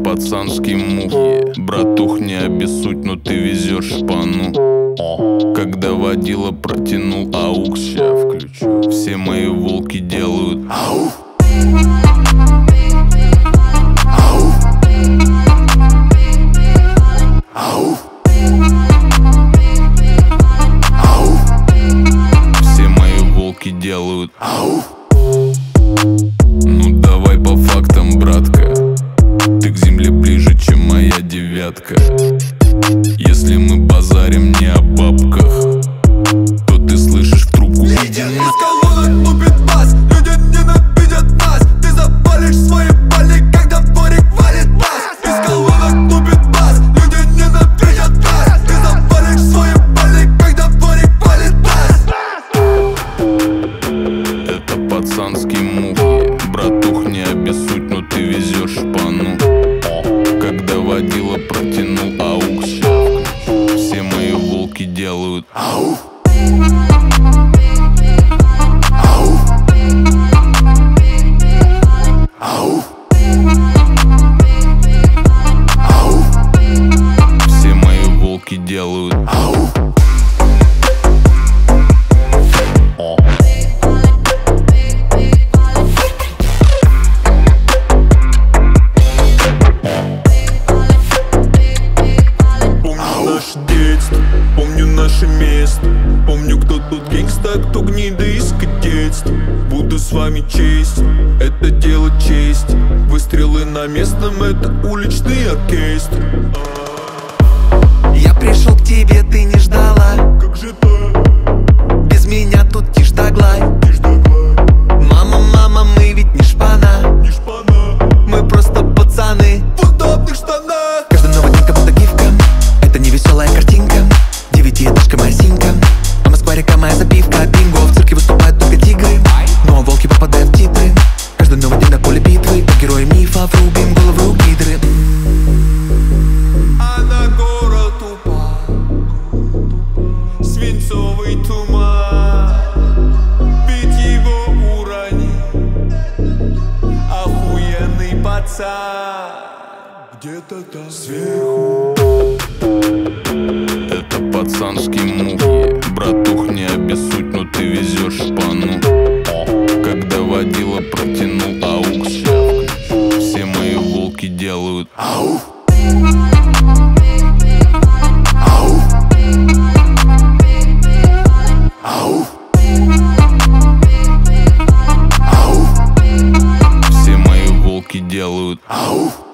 пацанский мух. Братух, не обессудь, но ты везешь шпану. Когда водила протянул аукс, ща включу. Все мои волки делают ау. Все мои волки делают ау. Ну давай по фактам, братка. Ты к земле ближе, чем моя девятка. Если мы базарим не о бабках, то ты слышишь в трубку: иди на... Из колонок лупит бас, люди ненавидят нас. Ты запалишь свои пали, когда в дворик валит бас. Из колонок лупит бас, люди ненавидят нас. Ты запалишь свои пали, когда в дворик валит бас. Это пацанский мух. Братух, не обессудь, но ты везешь шпану. Когда водила протянул аукс, все мои волки делают ау. Ау. Ау. Ау. Все мои волки делают ау. Помню наше место, помню, кто тут гангста, кто гнида из кадетства. Буду с вами честь, это дело честь. Выстрелы на местном, это уличный оркестр. Я пришел к тебе, ты не ждала. Как же так? Без меня тут тишь да гладь. Мама, мама, мы ведь не шпана. Не шпана. Мы просто пацаны В удобных штанах. Каждый новый день как будто гифка. Это не веселая картинка. Девятиэтажка моя синька, а Москва река моя запивка. Бинго, в цирке выступают только тигры, но волки попадают в титры. Каждый новый день на поле битвы, как герои мифа, врубим головы у гидры. А на город упал свинцовый туман. Ведь его уронил охуенный пацан. Где-то там сверху. Это пацанский мух. Братух, не обессудь, но ты везешь шпану. Когда водила протянул аукс, все мои волки делают ау. Ау. Ау. Ау. Все мои волки делают ау.